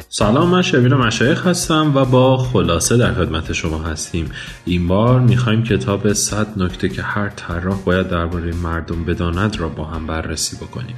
سلام، من شبیر مشایخ هستم و با خلاصه در خدمت شما هستیم. این بار میخوایم کتاب 100 نکته که هر طراح باید درباره مردم بداند را با هم بررسی بکنیم.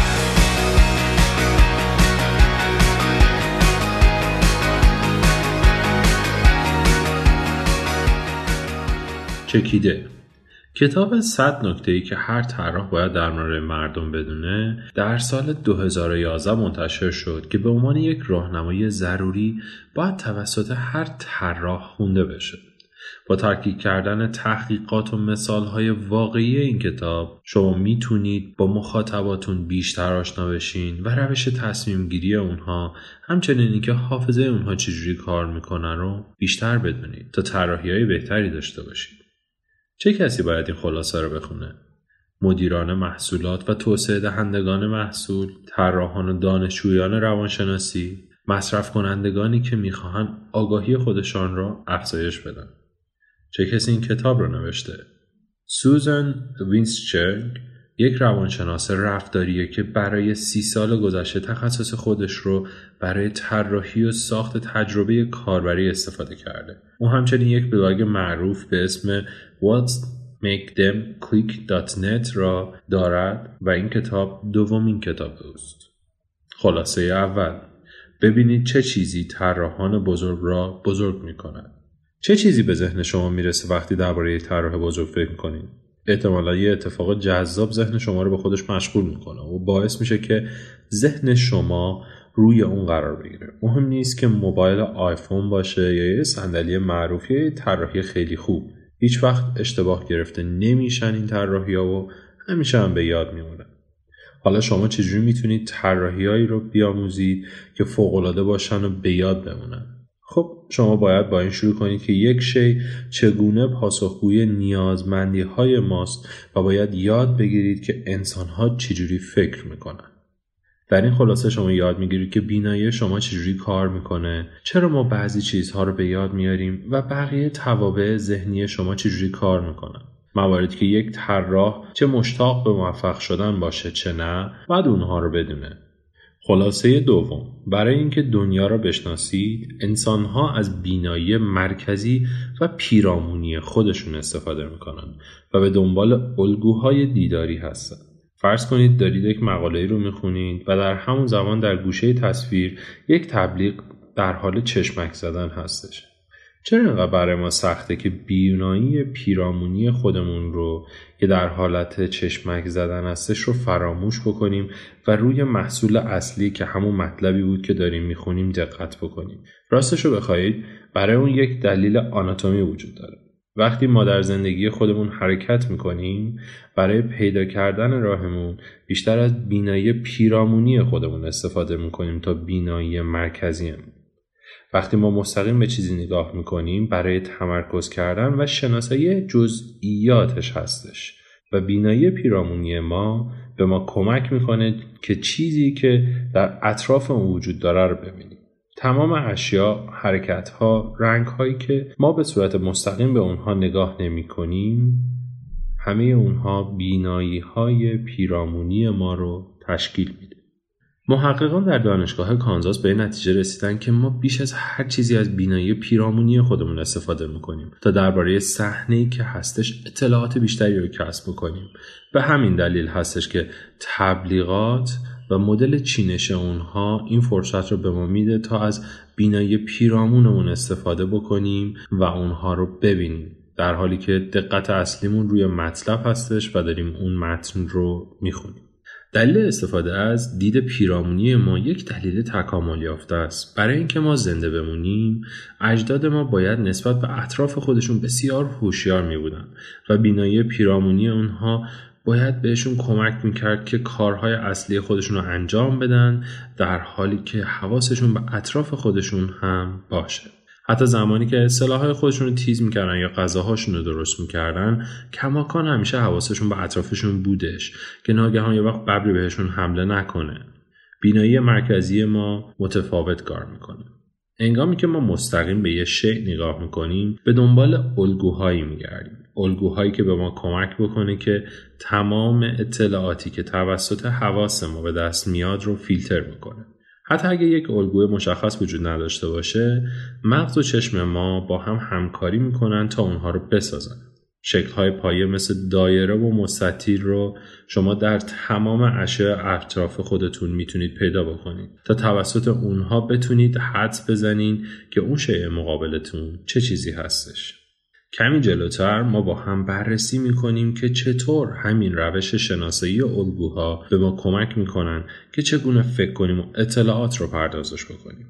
چکیده. کتاب 100 نکته‌ای که هر طراح باید در مورد مردم بدونه در سال 2011 منتشر شد که به عنوان یک راهنمای ضروری باید توسط هر طراح خونده بشه. با ترکیب کردن تحقیقات و مثال‌های واقعی این کتاب شما میتونید با مخاطباتون بیشتر آشنا بشین و روش تصمیم گیری اونها، همچنین اینکه حافظه اونها چجوری کار میکنن رو بیشتر بدونید تا طراحی‌های بهتری داشته باشید. چه کسی باید این خلاصه رو بخونه؟ مدیران محصولات و توسعه دهندگان محصول، طراحان و دانشجویان روانشناسی، مصرف کنندگانی که میخواهند آگاهی خودشان را افزایش بدن. چه کسی این کتاب رو نوشته؟ سوزان وینسچرگ یک روانشناس رفتاریه که برای 30 سال گذشته تخصص خودش رو برای طراحی و ساخت تجربه کاربری استفاده کرده. او همچنین یک بلاگ معروف به اسم whatsmakethemclick.net را دارد و این کتاب دومین کتاب اوست. خلاصه اول: ببینید چه چیزی طراحان بزرگ را بزرگ می‌کند. چه چیزی به ذهن شما میرسه وقتی درباره یک طراح بزرگ فکر می‌کنید؟ احتمالاً یه اتفاق جذاب ذهن شما رو به خودش مشغول میکنه و باعث میشه که ذهن شما روی اون قرار بگیره. مهم نیست که موبایل آیفون باشه یا یه صندلی معروف یا یه طراحی خیلی خوب. هیچ وقت اشتباه گرفته نمیشن این طراحی‌ها و همیشه هم به یاد میمونن. حالا شما چجوری میتونید طراحی‌هایی رو بیاموزید که فوق‌العاده باشن و به یاد بمونن؟ خب شما باید با این شروع کنید که یک شی چگونه پاسخگوی نیازمندی‌های ماست و باید یاد بگیرید که انسان‌ها چجوری فکر میکنن. در این خلاصه شما یاد میگیرید که بینایی شما چجوری کار میکنه، چرا ما بعضی چیزها رو به یاد میاریم و بقیه توابع ذهنی شما چجوری کار میکنن. مواردی که یک طراح چه مشتاق به موفق شدن باشه چه نه، بعد اونها رو بدونه. خلاصه دوم: برای اینکه دنیا را بشناسید، انسان‌ها از بینایی مرکزی و پیرامونی خودشون استفاده میکنن و به دنبال الگوهای دیداری هستن. فرض کنید دارید یک مقاله‌ای رو میخونید و در همون زمان در گوشه تصویر یک تبلیغ در حال چشمک زدن هستش. چرا اینقدر برای ما سخته که بینایی پیرامونی خودمون رو که در حالت چشمک زدن هستش رو فراموش بکنیم و روی محصول اصلی که همون مطلبی بود که داریم میخونیم دقت بکنیم؟ راستش رو بخواید برای اون یک دلیل آناتومی وجود داره. وقتی ما در زندگی خودمون حرکت میکنیم، برای پیدا کردن راهمون بیشتر از بینایی پیرامونی خودمون استفاده میکنیم تا بینایی مرکزیمون. وقتی ما مستقیم به چیزی نگاه میکنیم برای تمرکز کردن و شناسایی جزئیاتش هستش و بینایی پیرامونی ما به ما کمک میکنه که چیزی که در اطراف اون وجود داره رو ببینیم. تمام اشیا، حرکت‌ها، رنگ‌هایی که ما به صورت مستقیم به اونها نگاه نمی‌کنیم، همه اونها بینایی‌های پیرامونی ما رو تشکیل میده. محققان در دانشگاه کانزاس به نتیجه رسیدن که ما بیش از هر چیزی از بینایی پیرامونی خودمون استفاده می‌کنیم تا درباره صحنه‌ای که هستش اطلاعات بیشتری رو کسب بکنیم. به همین دلیل هستش که تبلیغات و مدل چینش اونها این فرصت رو به ما میده تا از بینایی پیرامونمون استفاده بکنیم و اونها رو ببینیم، در حالی که دقت اصلیمون روی مطلب هستش و داریم اون متن رو میخونیم. دلیل استفاده از دید پیرامونی ما یک دلیل تکامل یافته است. برای اینکه ما زنده بمونیم، اجداد ما باید نسبت به اطراف خودشون بسیار هوشیار می بودن و بینایی پیرامونی اونها باید بهشون کمک میکرد که کارهای اصلی خودشون رو انجام بدن، در حالی که حواسشون به اطراف خودشون هم باشه. حتی زمانی که سلاح‌های خودشون رو تیز میکردن یا غذاهاشون رو درست میکردن، کماکان همیشه حواسشون به اطرافشون بودش که ناگهان یه وقت ببری بهشون حمله نکنه. بینایی مرکزی ما متفاوت کار میکنه. هنگامی که ما مستقیم به یه شیء نگاه میکنیم، به دنبال الگوهایی میگردیم. الگوهایی که به ما کمک بکنه که تمام اطلاعاتی که توسط حواس ما به دست میاد رو فیلتر بکنه. حتی اگه یک الگوی مشخص وجود نداشته باشه، مغز و چشم ما با هم همکاری میکنن تا اونها رو بسازن. شکل‌های پایه مثل دایره و مستطیل رو شما در تمام اشیاء اطراف خودتون میتونید پیدا بکنید تا توسط اونها بتونید حدس بزنین که اون شیء مقابلتون چه چیزی هستش. کمی جلوتر ما با هم بررسی میکنیم که چطور همین روش شناسایی الگوها به ما کمک میکنن که چگونه فکر کنیم و اطلاعات رو پردازش بکنیم.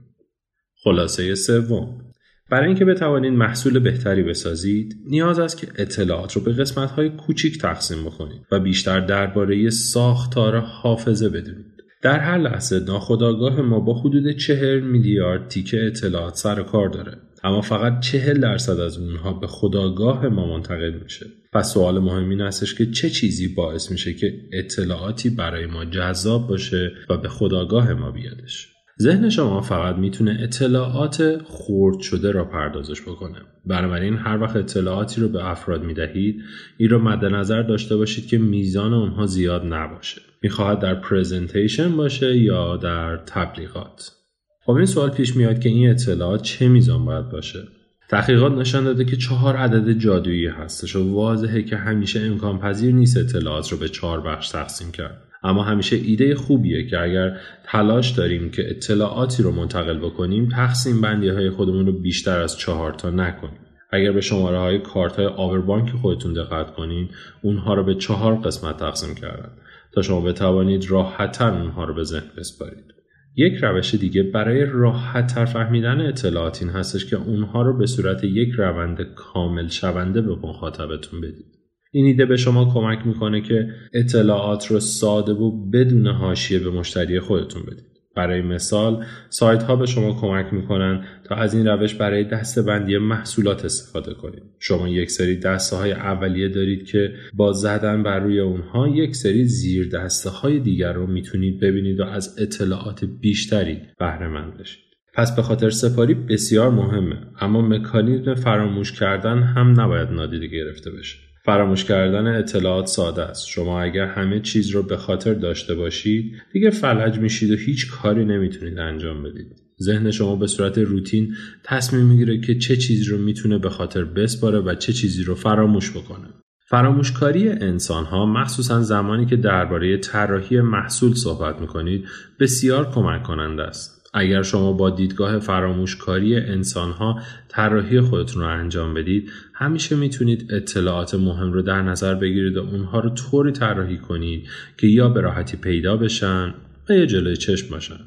خلاصه سوم، برای اینکه بتوانید محصول بهتری بسازید، نیاز است که اطلاعات رو به قسمت‌های کوچیک تقسیم بکنید و بیشتر درباره ساختار حافظه بدونید. در هر لحظه ناخودآگاه ما با حدود 40 میلیارد تیکه اطلاعات سر و کار داره، اما فقط 40% از اونها به خودآگاه ما منتقل میشه. پس سوال مهم این هستش که چه چیزی باعث میشه که اطلاعاتی برای ما جذاب باشه و به خودآگاه ما بیادش. ذهن شما فقط میتونه اطلاعات خرد شده را پردازش بکنه. بنابراین هر وقت اطلاعاتی رو به افراد میدهید، این رو مد نظر داشته باشید که میزان اونها زیاد نباشه. میخواهد در پرزنتیشن باشه یا در تبلیغات. خب این سوال پیش میاد که این اطلاعات چه میزان باید باشه؟ تحقیقات نشان داده که 4 عدد جادویی هستش و واضحه که همیشه امکان پذیر نیست اطلاعات رو به 4 بخش تقسیم کرد. اما همیشه ایده خوبیه که اگر تلاش داریم که اطلاعاتی رو منتقل بکنیم، تقسیم بندی های خودمون رو بیشتر از 4 تا نکنیم. اگر به شماره های کارت های آوربانک خودتون دقت کنین، اونها رو به 4 قسمت تقسیم کردن تا شما بتوانید راحت‌تر اونها رو به ذهن بسپارید. یک روش دیگه برای راحت‌تر فهمیدن اطلاعات این هستش که اونها رو به صورت یک روند کامل شونده به مخاطبتون بدید. این ایده به شما کمک میکنه که اطلاعات رو ساده و بدون حاشیه به مشتری خودتون بدید. برای مثال، سایت ها به شما کمک میکنن تا از این روش برای دسته‌بندی محصولات استفاده کنید. شما یک سری دسته های اولیه دارید که با زدن بر روی اونها یک سری زیر دسته های دیگر رو میتونید ببینید و از اطلاعات بیشتری بهره مند بشید. پس به خاطر سپاری بسیار مهمه، اما مکانیزم فراموش کردن هم نباید نادیده گرفته بشه. فراموش کردن اطلاعات ساده است. شما اگر همه چیز رو به خاطر داشته باشید، دیگه فلج میشید و هیچ کاری نمیتونید انجام بدید. ذهن شما به صورت روتین تصمیم میگیره که چه چیزی رو میتونه به خاطر بسپاره و چه چیزی رو فراموش بکنه. فراموشکاری انسان‌ها مخصوصاً زمانی که درباره طراحی محصول صحبت میکنید بسیار کمک کننده است. اگر شما با دیدگاه فراموشکاری انسان‌ها طراحی خودتون رو انجام بدید، همیشه میتونید اطلاعات مهم رو در نظر بگیرید و اونها رو طوری طراحی کنید که یا به راحتی پیدا بشن و یا جلوی چشم باشن.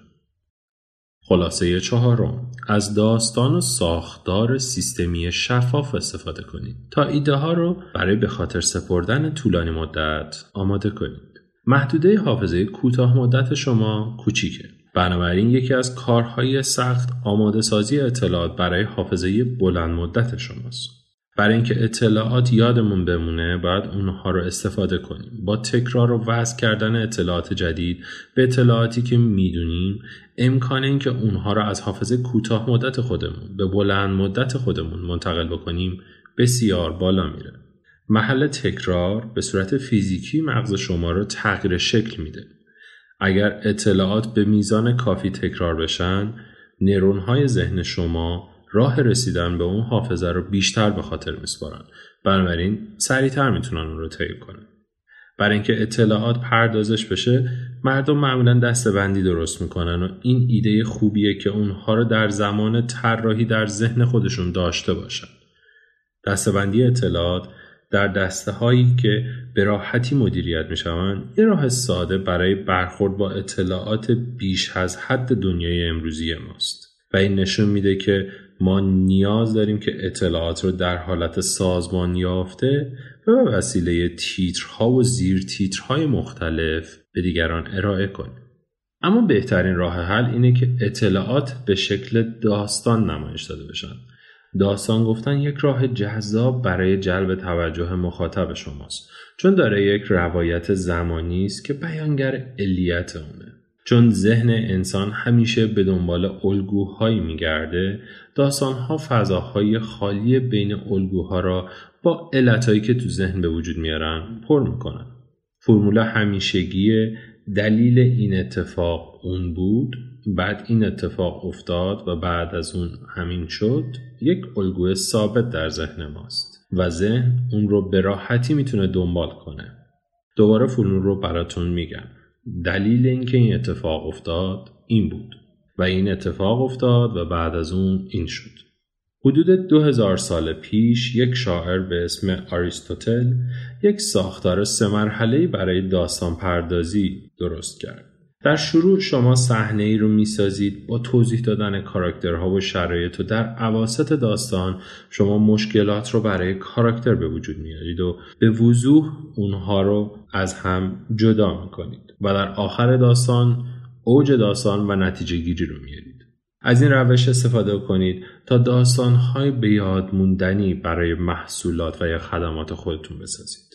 خلاصه 4، از داستان و ساختار سیستمی شفاف استفاده کنید تا ایده ها رو برای به خاطر سپردن طولانی مدت آماده کنید. محدوده حافظه کوتاه مدت شما کوچیکه. بنابراین یکی از کارهای سخت آماده سازی اطلاعات برای حافظه بلند مدت شماست. برای اینکه اطلاعات یادمون بمونه باید اونها رو استفاده کنیم. با تکرار و وصل کردن اطلاعات جدید به اطلاعاتی که میدونیم، امکان این که اونها رو از حافظه کوتاه مدت خودمون به بلند مدت خودمون منتقل بکنیم بسیار بالا میره. محل تکرار به صورت فیزیکی مغز شما رو تغییر شکل میده. اگر اطلاعات به میزان کافی تکرار بشن، نورون‌های ذهن شما راه رسیدن به اون حافظه رو بیشتر به خاطر میسپارن. بنابراین سریعتر میتونن اون رو طی کنن. برای اینکه اطلاعات پردازش بشه، مردم معمولا دسته‌بندی درست میکنن و این ایده خوبیه که اونها رو در زمان طراحی در ذهن خودشون داشته باشن. دسته‌بندی اطلاعات در دسته هایی که به راحتی مدیریت می شوند یه راه ساده برای برخورد با اطلاعات بیش از حد دنیای امروزی ماست و این نشون میده که ما نیاز داریم که اطلاعات رو در حالت سازمان یافته و به وسیله تیترها و زیر تیترهای مختلف به دیگران ارائه کنیم. اما بهترین راه حل اینه که اطلاعات به شکل داستان نمایش داده بشن. داستان گفتن یک راه جذاب برای جلب توجه مخاطب شماست، چون داره یک روایت زمانی است که بیانگر علیت اونه. چون ذهن انسان همیشه به دنبال الگوهایی میگرده، داستانها فضاهای خالی بین الگوها را با علتایی که تو ذهن به وجود میارن پر میکنن. فرمول همیشگی دلیل این اتفاق اون بود، بعد این اتفاق افتاد و بعد از اون همین شد، یک الگوی ثابت در ذهن ماست و ذهن اون رو به راحتی میتونه دنبال کنه. دوباره فرمول رو براتون میگم. دلیل اینکه این اتفاق افتاد این بود و این اتفاق افتاد و بعد از اون این شد. حدود 2000 سال پیش یک شاعر به اسم آریستوتل یک ساختار 3 مرحله‌ای برای داستان پردازی درست کرد. در شروع شما صحنه‌ای رو می‌سازید با توضیح دادن کاراکترها و شرایط و در اواسط داستان شما مشکلات رو برای کاراکتر به وجود میارید و به وضوح اونها رو از هم جدا می‌کنید و در آخر داستان اوج داستان و نتیجه گیری رو میارید. از این روش استفاده کنید تا داستان‌های به یاد موندنی برای محصولات و یا خدمات خودتون بسازید.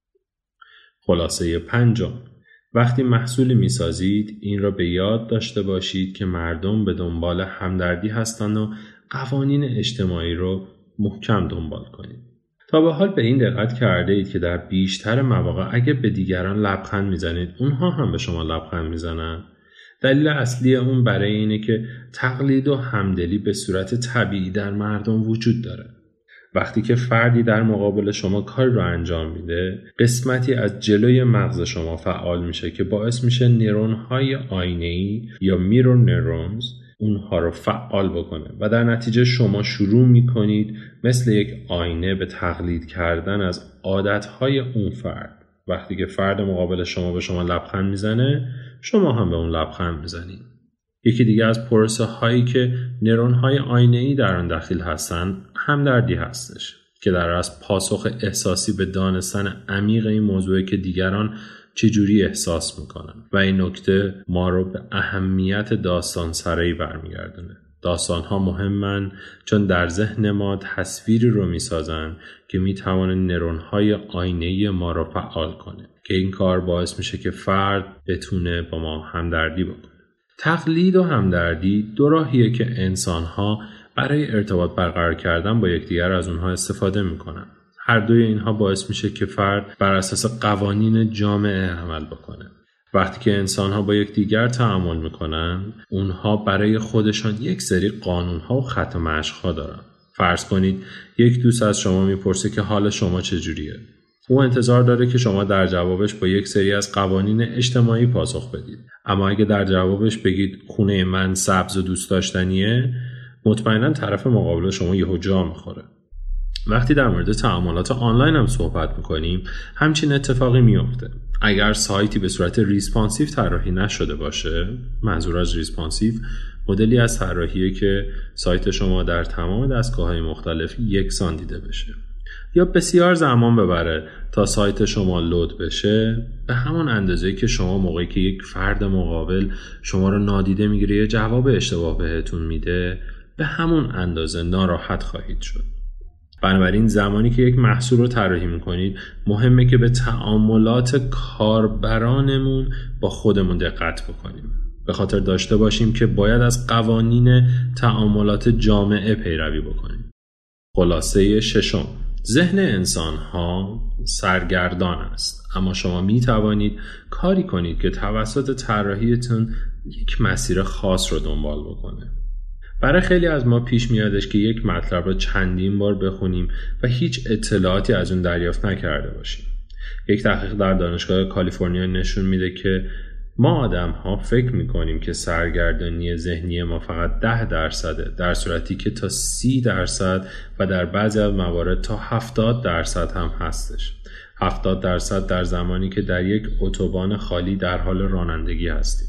خلاصه 5: وقتی محصولی می‌سازید این را به یاد داشته باشید که مردم به دنبال همدردی هستند و قوانین اجتماعی رو محکم دنبال کنید. تا به حال به این دقت کرده اید که در بیشتر مواقع اگه به دیگران لبخند میزنید اونها هم به شما لبخند میزنن؟ دلیل اصلی اون برای اینه که تقلید و همدلی به صورت طبیعی در مردم وجود داره. وقتی که فردی در مقابل شما کاری رو انجام میده، قسمتی از جلوی مغز شما فعال میشه که باعث میشه نورون‌های آینه‌ای یا میرور نورونز اونها رو فعال بکنه و در نتیجه شما شروع میکنید مثل یک آینه به تقلید کردن از عادتهای اون فرد. وقتی که فرد مقابل شما به شما لبخند میزنه، شما هم به اون لبخند میزنید. یکی دیگه از پروسه هایی که نورون های آینه‌ای در آن دخیل هستن همدردی هستش که در اصل پاسخ احساسی به دانستن عمیق این موضوعی که دیگران چجوری احساس میکنن و این نکته ما رو به اهمیت داستان سرایی برمیگردونه. داستان ها مهمن چون در ذهن ما تصویری رو میسازن که میتوانه نورون های آینه‌ای ما رو فعال کنه که این کار باعث میشه که فرد بتونه با ما همدردی بکنه. تقلید و همدردی دو راهیه که انسان‌ها برای ارتباط برقرار کردن با یکدیگر از اونها استفاده میکنن. هر دوی اینها باعث میشه که فرد بر اساس قوانین جامعه عمل بکنه. وقتی که انسان‌ها با یکدیگر تعامل میکنن، اونها برای خودشان یک سری قانون‌ها و خط و مشق‌ها دارن. فرض کنید یک دوست از شما میپرسه که حال شما چجوریه. او انتظار داره که شما در جوابش با یک سری از قوانین اجتماعی پاسخ بدید. اما اگه در جوابش بگید خونه من سبز و دوست داشتنیه، مطمئنا طرف مقابل شما یهو جا میخوره. وقتی در مورد تعاملات آنلاین هم صحبت میکنیم، همچین اتفاقی میفته. اگر سایتی به صورت ریسپانسیو طراحی نشده باشه، منظور از ریسپانسیو مدلی از طراحیه که سایت شما در تمام دستگاه‌های مختلف یکسان دیده بشه، یا بسیار زمان ببره تا سایت شما لود بشه، به همون اندازه‌ای که شما موقعی که یک فرد مقابل شما رو نادیده میگیره یا جواب اشتباه بهتون میده، به همون اندازه ناراحت خواهید شد. بنابراین زمانی که یک محصول رو طراحی میکنید، مهمه که به تعاملات کاربرانمون با خودمون دقت بکنیم. به خاطر داشته باشیم که باید از قوانین تعاملات جامعه پیروی بکنیم. خلاصه 6: ذهن انسان‌ها سرگردان است، اما شما می توانید کاری کنید که توسط طراحیتون یک مسیر خاص رو دنبال بکنه. برای خیلی از ما پیش میادش که یک مطلب رو چندین بار بخونیم و هیچ اطلاعاتی از اون دریافت نکرده باشیم. یک تحقیق در دانشگاه کالیفرنیا نشون میده که ما آدم‌ها فکر میکنیم که سرگردانی ذهنی ما فقط 10%، در صورتی که تا 30% و در بعضی از موارد تا 70% هم هستش. 70% در زمانی که در یک اتوبان خالی در حال رانندگی هستیم.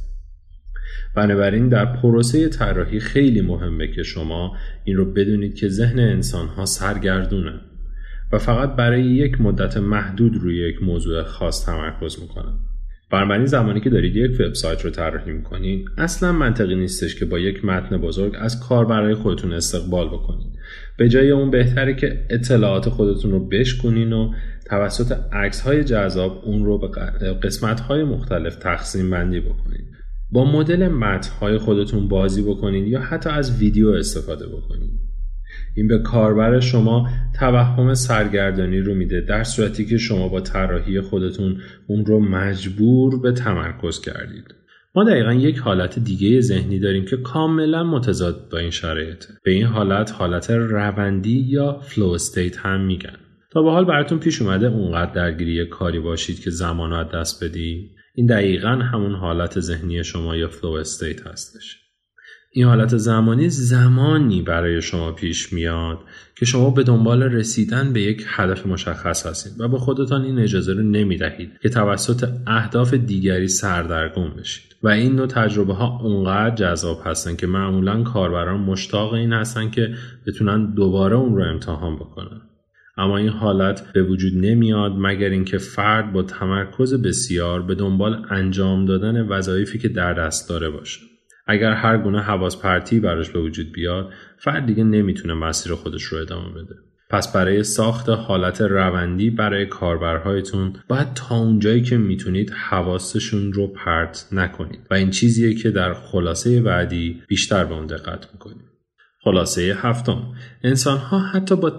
بنابراین در پروسه طراحی خیلی مهمه که شما این رو بدونید که ذهن انسان‌ها سرگردونه و فقط برای یک مدت محدود روی یک موضوع خاص تمرکز میکنن. بنابراین زمانی که دارید یک وبسایت رو طراحی میکنید، اصلا منطقی نیستش که با یک متن بزرگ از کاربرای خودتون استقبال بکنید. به جای اون بهتره که اطلاعات خودتون رو بشکنین و توسط عکس‌های جذاب اون رو به قسمت‌های مختلف تقسیم بندی بکنید. با مدل متن‌های خودتون بازی بکنید یا حتی از ویدیو استفاده بکنید. این به کاربر شما توهم سرگردانی رو میده، در صورتی که شما با طراحی خودتون اون رو مجبور به تمرکز کردید. ما دقیقاً یک حالت دیگه ذهنی داریم که کاملاً متضاد با این شرایطه. به این حالت روندی یا فلو استیت هم میگن. تا به حال براتون پیش اومده اونقدر درگیری کاری باشید که زمان رو از دست بدی؟ این دقیقاً همون حالت ذهنی شما یا فلو استیت هستش. این حالت زمانی برای شما پیش میاد که شما به دنبال رسیدن به یک هدف مشخص هستید و به خودتان این اجازه رو نمیدهید که توسط اهداف دیگری سردرگم بشید. و این نوع تجربه ها اونقدر جذاب هستن که معمولاً کاربران مشتاق این هستن که بتونن دوباره اون رو امتحان بکنن. اما این حالت به وجود نمیاد مگر اینکه فرد با تمرکز بسیار به دنبال انجام دادن وظایفی که در دست داره باشه. اگر هر گونه حواس پرتی براش به وجود بیاد، فرد دیگه نمیتونه مسیر خودش رو ادامه بده. پس برای ساخت حالت روندی برای کاربرهایتون باید تا اونجایی که میتونید حواسشون رو پرت نکنید و این چیزیه که در خلاصه بعدی بیشتر به اون دقت میکنیم. خلاصه هفتم، انسان‌ها حتی با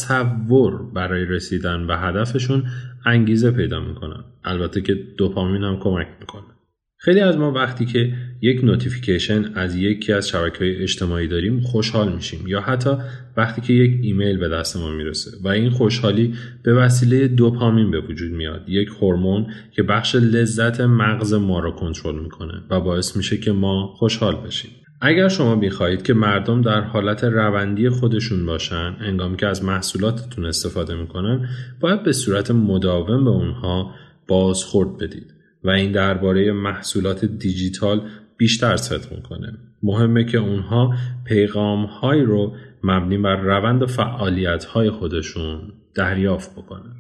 تصور برای رسیدن به هدفشون انگیزه پیدا میکنن. البته که دوپامین هم کمک میکنه. خیلی از ما وقتی که یک نوتیفیکیشن از یکی از شبکه‌های اجتماعی داریم خوشحال میشیم، یا حتی وقتی که یک ایمیل به دست ما میرسه و این خوشحالی به وسیله دوپامین به وجود میاد، یک هورمون که بخش لذت مغز ما رو کنترل میکنه و باعث میشه که ما خوشحال بشیم. اگر شما میخواهید که مردم در حالت روندی خودشون باشن هنگامی که از محصولاتتون استفاده میکنن، باید به صورت مداوم به اونها بازخورد بدید و این درباره محصولات دیجیتال بیشتر صدق میکنه. مهمه که اونها پیغام‌هایی رو مبنی بر روند فعالیت‌های خودشون دریافت بکنن.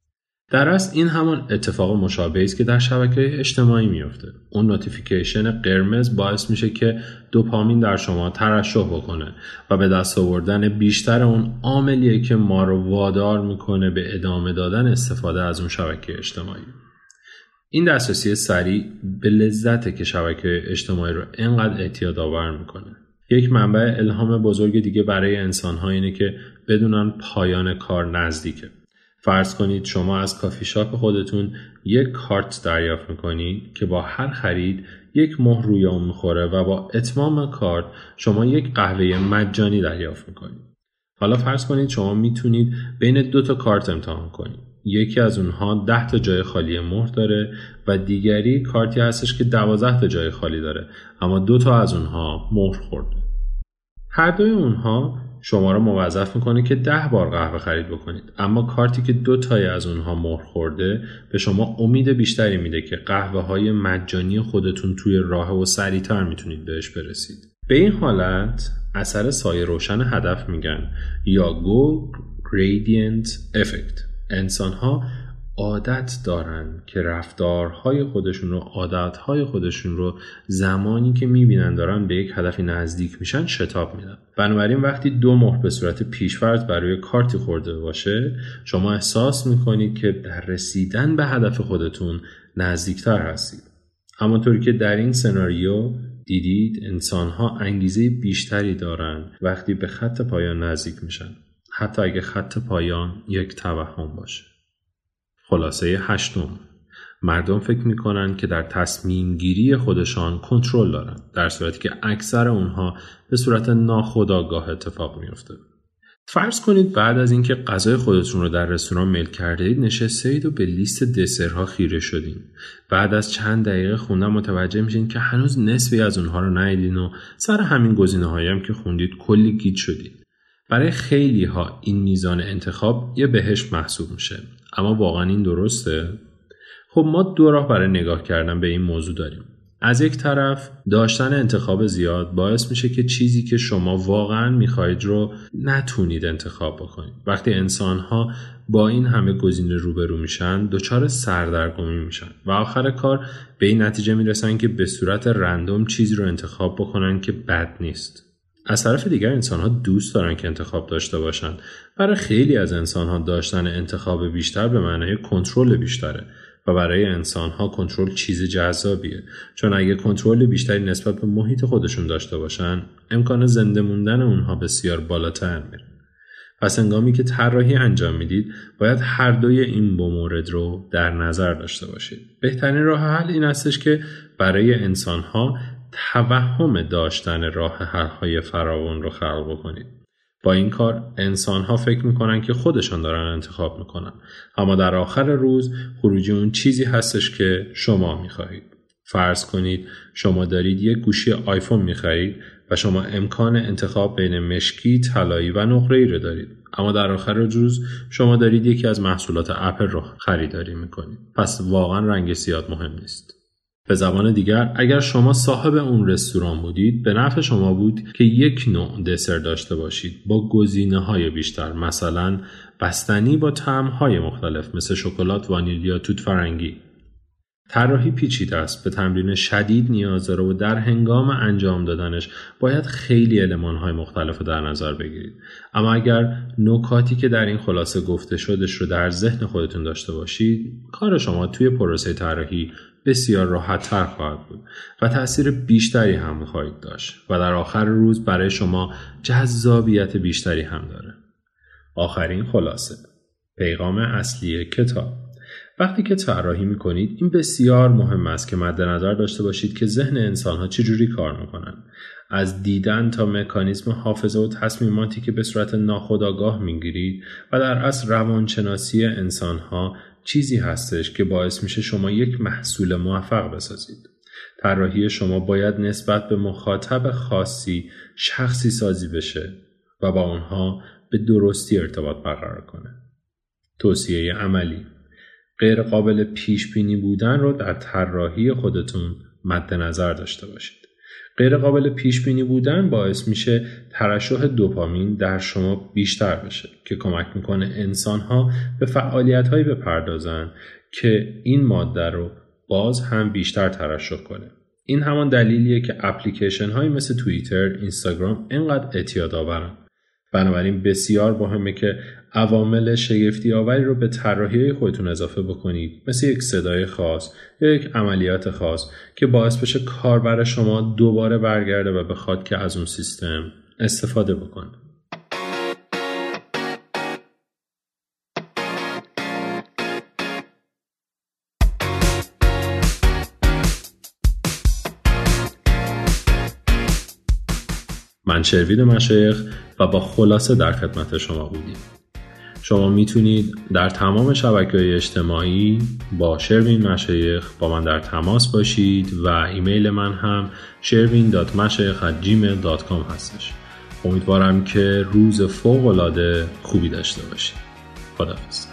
در اصل این همان اتفاق مشابهی است که در شبکه‌های اجتماعی میفته. اون نوتیفیکیشن قرمز باعث میشه که دوپامین در شما ترشح بکنه و به دست آوردن بیشتر اون عاملیه که ما رو وادار میکنه به ادامه دادن استفاده از اون شبکه اجتماعی. این دسترسی سریع به لذته که شبکه اجتماعی رو اینقدر اعتیادآور میکنه. یک منبع الهام بزرگ دیگه برای انسان‌ها اینه که بدونن پایان کار نزدیکه. فرض کنید شما از کافی شاپ خودتون یک کارت دریافت میکنید که با هر خرید یک مهر روی اون میخوره و با اتمام کارت شما یک قهوه مجانی دریافت میکنید. حالا فرض کنید شما میتونید بین 2 تا کارت امتحان کنید. یکی از اونها 10 تا جای خالی مهر داره و دیگری کارتی هستش که 12 تا جای خالی داره، اما 2 تا از اونها مهر خورده. هر دوی اونها شما رو موظف میکنه که 10 بار قهوه خرید بکنید، اما کارتی که 2 تای از اونها مهر خورده به شما امید بیشتری میده که قهوه های مجانی خودتون توی راه و سریعتر میتونید بهش برسید. به این حالت اثر سایه روشن هدف میگن یا Goal Gradient Effect. انسان‌ها عادت دارن که رفتارهای خودشون رو، عادتهای خودشون رو زمانی که میبینن دارن به یک هدفی نزدیک میشن شتاب میدن. بنابراین وقتی 2 مهر به صورت پیش‌فرض برای کارتی خورده باشه، شما احساس میکنید که در رسیدن به هدف خودتون نزدیکتر هستید. همونطوری که در این سناریو دیدید، انسان‌ها انگیزه بیشتری دارن وقتی به خط پایان نزدیک میشن، حتی اگه خط پایان یک توهم باشه. خلاصه هشتم، مردم فکر میکنن که در تصمیم گیری خودشان کنترل دارن، در صورتی که اکثر اونها به صورت ناخودآگاه اتفاق میفته. فرض کنید بعد از اینکه غذای خودتون رو در رستوران میل کرده اید، نشستید و به لیست دسرها خیره شدین. بعد از چند دقیقه خوندن متوجه میشین که هنوز نصفی از اونها رو ندیدین و سر همین گزینه‌هایی هم که خوندید کلی گیج شدید. برای خیلی ها این میزان انتخاب یه بهشت محسوب میشه. اما واقعا این درسته؟ خب ما 2 راه برای نگاه کردن به این موضوع داریم. از یک طرف داشتن انتخاب زیاد باعث میشه که چیزی که شما واقعا میخواید رو نتونید انتخاب بکنید. وقتی انسان‌ها با این همه گزینه روبرو میشن، دچار سردرگمی میشن و آخر کار به این نتیجه میرسن که به صورت رندوم چیزی رو انتخاب بکنن که بد نیست. از طرف دیگر انسان‌ها دوست دارن که انتخاب داشته باشن. برای خیلی از انسان‌ها داشتن انتخاب بیشتر به معنای کنترل بیشتره و برای انسان‌ها کنترل چیز جذابیه، چون اگه کنترل بیشتری نسبت به محیط خودشون داشته باشن، امکان زنده موندن اونها بسیار بالاتر میره. پس هنگامی که طراحی انجام میدید باید هر دوی این دو مورد رو در نظر داشته باشید. بهترین راه حل این استش که برای انسان‌ها توهم داشتن راه حل‌های فراوان رو خلق بکنید. با این کار انسان‌ها فکر میکنن که خودشان دارن انتخاب میکنن، اما در آخر روز خروجی اون چیزی هستش که شما میخواهید. فرض کنید شما دارید یک گوشی آیفون میخرید و شما امکان انتخاب بین مشکی، طلایی و نقره‌ای رو دارید، اما در آخر روز شما دارید یکی از محصولات اپل رو خریداری میکنید. پس واقعا رنگ سیاه مهم نیست. به زبان دیگر اگر شما صاحب اون رستوران بودید به نفع شما بود که یک نوع دسر داشته باشید با گزینه‌های بیشتر، مثلا بستنی با طعم‌های مختلف مثل شکلات، وانیل یا توت فرنگی. طراحی پیچیده است، به تمرین شدید نیاز داره و در هنگام انجام دادنش باید خیلی المان‌های مختلف رو در نظر بگیرید. اما اگر نکاتی که در این خلاصه گفته شدش رو در ذهن خودتون داشته باشید، کار شما توی پروسه طراحی بسیار راحت‌تر خواهد بود و تأثیر بیشتری هم خواهید داشت و در آخر روز برای شما جذابیت بیشتری هم داره. آخرین خلاصه، پیغام اصلی کتاب. وقتی که طراحی می‌کنید این بسیار مهم است که مد نظر داشته باشید که ذهن انسان‌ها چجوری کار می‌کنن. از دیدن تا مکانیزم حافظه و تصمیماتی که به صورت ناخودآگاه می‌گیرید و در اصل روانشناسی انسان‌ها چیزی هستش که باعث میشه شما یک محصول موفق بسازید. طراحی شما باید نسبت به مخاطب خاصی شخصی سازی بشه و با اونها به درستی ارتباط برقرار کنه. توصیه عملی: غیر قابل پیش بینی بودن رو در طراحی خودتون مد نظر داشته باشید. غیر قابل پیش بینی بودن باعث میشه ترشح دوپامین در شما بیشتر بشه که کمک میکنه انسان‌ها به فعالیت‌هایی بپردازن که این ماده رو باز هم بیشتر ترشح کنه. این همان دلیلیه که اپلیکیشن‌هایی مثل توییتر، اینستاگرام اینقدر اعتیادآورن. بنابراین بسیار مهمه که عوامل شگفتی آوری رو به طراحی خودتون اضافه بکنید، مثل یک صدای خاص یا یک عملیات خاص که باعث بشه کاربر شما دوباره برگرده و بخواد که از اون سیستم استفاده بکنه. من شروین مشایخ و با خلاصه در خدمت شما بودیم. شما میتونید در تمام شبکه‌های اجتماعی با شروین مشایخ با من در تماس باشید و ایمیل من هم sherwin.mashayekh@gmail.com هستش. امیدوارم که روز فوق‌العاده خوبی داشته باشید. خداحافظ.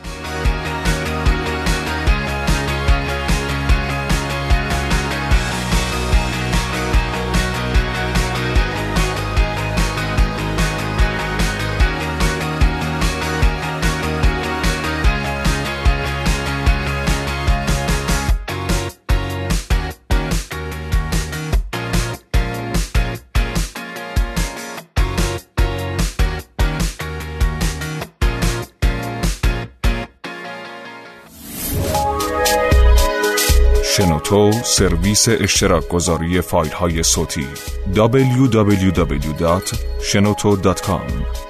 شنوتو سرویس اشتراک گذاری فایل های صوتی www.shenoto.com